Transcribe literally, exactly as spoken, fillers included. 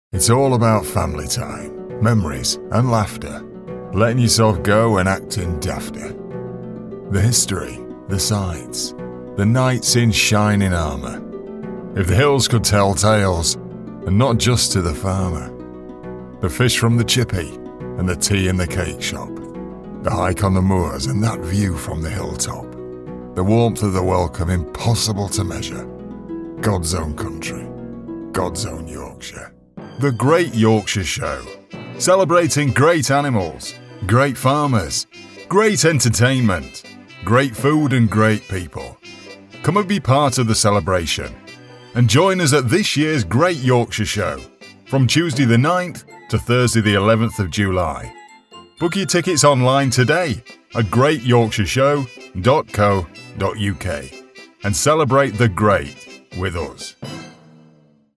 It's all about family time, memories and laughter, letting yourself go and acting dafter. The history, the sights, the knights in shining armour. If the hills could tell tales, and not just to the farmer. The fish from the chippy and the tea in the cake shop. The hike on the moors and that view from the hilltop. The warmth of the welcome impossible to measure. God's own country, God's own Yorkshire. The Great Yorkshire Show, celebrating great animals, great farmers, great entertainment, great food and great people. Come and be part of the celebration and join us at this year's Great Yorkshire Show from Tuesday the ninth to Thursday the eleventh of July. Book your tickets online today at great yorkshire show dot co dot uk and celebrate the great with us.